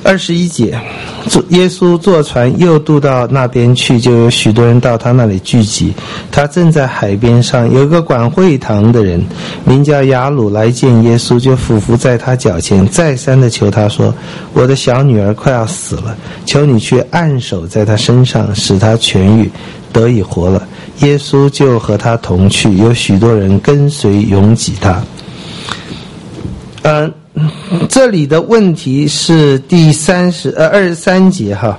21节，耶稣坐船又渡到那边去，就有许多人到他那里聚集。他正在海边上，有一个管会堂的人名叫雅鲁来见耶稣，就俯伏在他脚前，再三的求他说：我的小女儿快要死了，求你去按手在她身上，使她痊愈，得以活了。耶稣就和他同去，有许多人跟随拥挤他。这里的问题是第23节哈，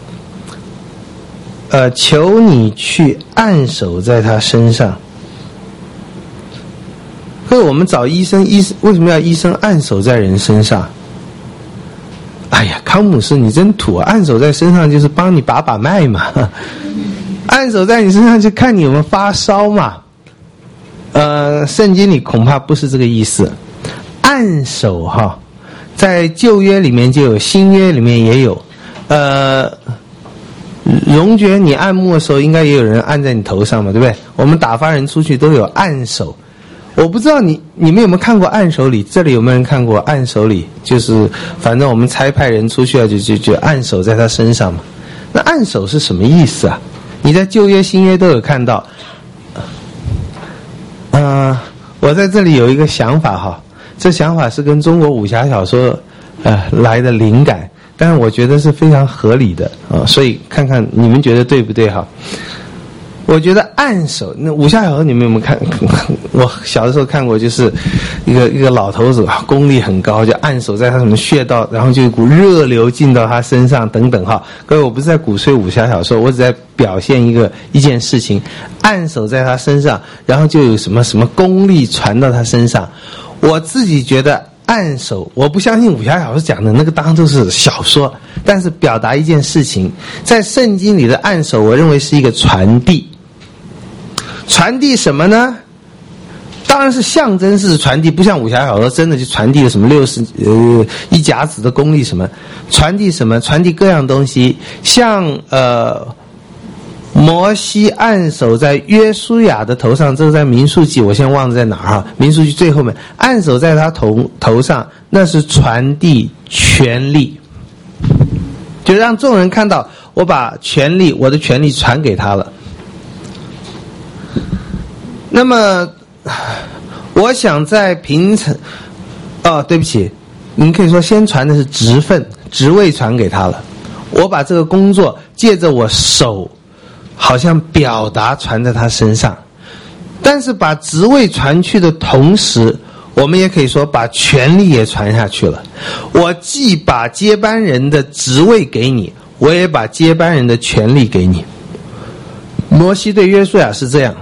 求你去按手在他身上。可是我们找医生为什么要医生按手在人身上？哎呀，康姆士你真土啊！按手在身上就是帮你把脉嘛，按手在你身上就看你有没有发烧嘛。圣经里恐怕不是这个意思。按手哈，在旧约里面就有，新约里面也有。荣爵你按摩的时候应该也有人按在你头上嘛，对不对？我们打发人出去都有按手。我不知道你们有没有看过按手礼？这里有没有人看过按手礼？就是反正我们差派人出去啊，就按手在他身上嘛。那按手是什么意思啊？你在旧约新约都有看到。我在这里有一个想法哈，这想法是跟中国武侠小说来的灵感，但是我觉得是非常合理的所以看看你们觉得对不对哈。我觉得按手，那武侠小说你们有没有看？我小的时候看过，就是一个老头子功力很高，就按手在他什么穴道，然后就有一股热流进到他身上等等哈。各位，我不是在鼓吹武侠小说，我只在表现一件事情，按手在他身上，然后就有什么功力传到他身上。我自己觉得按手，我不相信武侠小说讲的那个当然都是小说，但是表达一件事情，在圣经里的按手，我认为是一个传递。传递什么呢？当然是象征式传递，不像武侠小说真的就传递了什么一甲子的功力什么。传递什么？传递各样东西。像摩西按手在约书亚的头上，这是在民数记，我先忘了在哪儿哈。民数记最后面按手在他头上，那是传递权力，就让众人看到我把我的权力传给他了。那么我想在平常对不起，您可以说先传的是职位传给他了，我把这个工作借着我手好像表达传在他身上，但是把职位传去的同时，我们也可以说把权力也传下去了。我既把接班人的职位给你，我也把接班人的权力给你。摩西对约书亚是这样。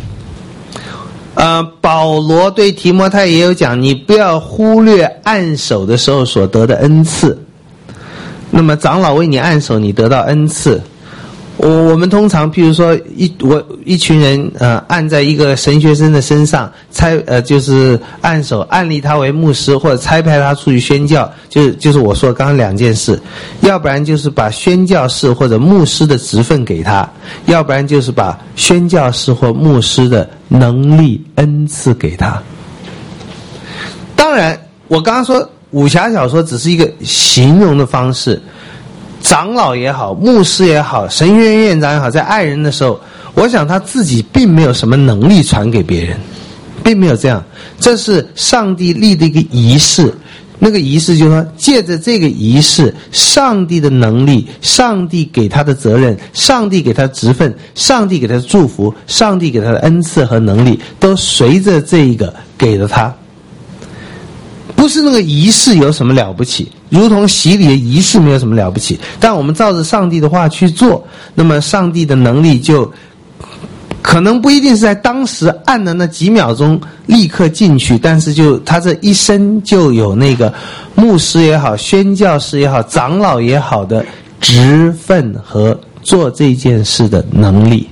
保罗对提摩太也有讲，你不要忽略按手的时候所得的恩赐。那么长老为你按手，你得到恩赐。我们通常譬如说一群人按在一个神学生的身上，就是按手按立他为牧师，或者差派他出去宣教，就是我说刚刚两件事，要不然就是把宣教士或者牧师的职分给他，要不然就是把宣教士或牧师的能力恩赐给他。当然我刚刚说武侠小说只是一个形容的方式，长老也好，牧师也好，神学院院长也好，在爱人的时候，我想他自己并没有什么能力传给别人，并没有这样。这是上帝立的一个仪式，那个仪式就是说，借着这个仪式，上帝的能力，上帝给他的责任，上帝给他的职分，上帝给他的祝福，上帝给他的恩赐和能力，都随着这一个给了他。不是那个仪式有什么了不起，如同洗礼的仪式没有什么了不起，但我们照着上帝的话去做，那么上帝的能力就可能不一定是在当时按的那几秒钟立刻进去，但是他这一生就有那个牧师也好，宣教士也好，长老也好的职分和做这件事的能力。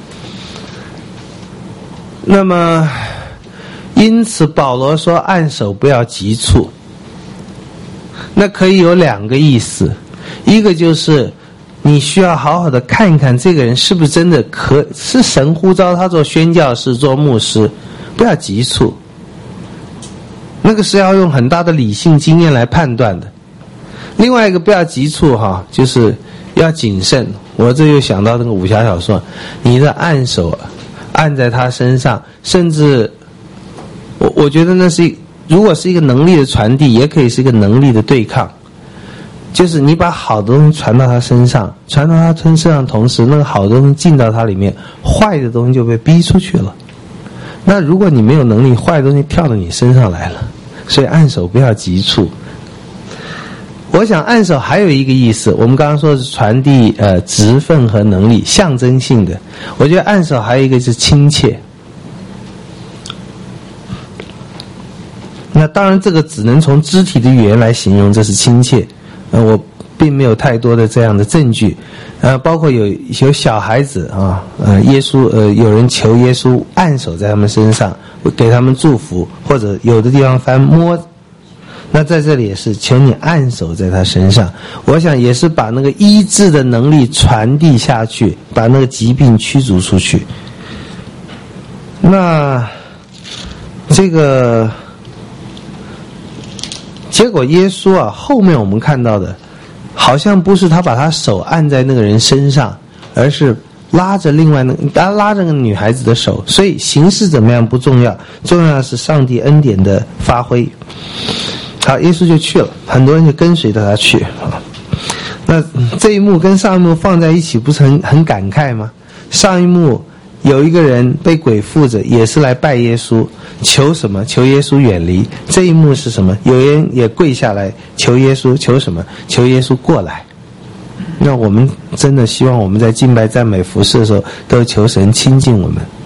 那么因此保罗说按手不要急促，那可以有两个意思，一个就是你需要好好的看一看这个人是不是真的是神呼召他做宣教士做牧师，不要急促，那个是要用很大的理性经验来判断的。 另外一个不要急促哈，就是要谨慎。我这又想到那个武侠小说，你的按手按在他身上，甚至我觉得那是如果是一个能力的传递，也可以是一个能力的对抗。就是你把好的东西传到他身上，传到他身上的同时，那个好的东西进到他里面，坏的东西就被逼出去了。那如果你没有能力，坏的东西跳到你身上来了。所以按手不要急促。我想按手还有一个意思，我们刚刚说的是传递职分和能力，象征性的。我觉得按手还有一个是亲切。那当然这个只能从肢体的语言来形容，这是亲切。我并没有太多的这样的证据。包括有小孩子啊，耶稣有人求耶稣按手在他们身上，给他们祝福，或者有的地方翻摸。那在这里也是求你按手在他身上，我想也是把那个医治的能力传递下去，把那个疾病驱逐出去。那这个结果耶稣啊，后面我们看到的好像不是他把他手按在那个人身上，而是拉着拉着个女孩子的手。所以形式怎么样不重要，重要的是上帝恩典的发挥。好，耶稣就去了，很多人就跟随着他去啊。那这一幕跟上一幕放在一起，不是很感慨吗？上一幕有一个人被鬼附着，也是来拜耶稣，求什么？求耶稣远离。这一幕是什么？有人也跪下来求耶稣，求什么？求耶稣过来。那我们真的希望我们在敬拜、赞美、服事的时候，都求神亲近我们。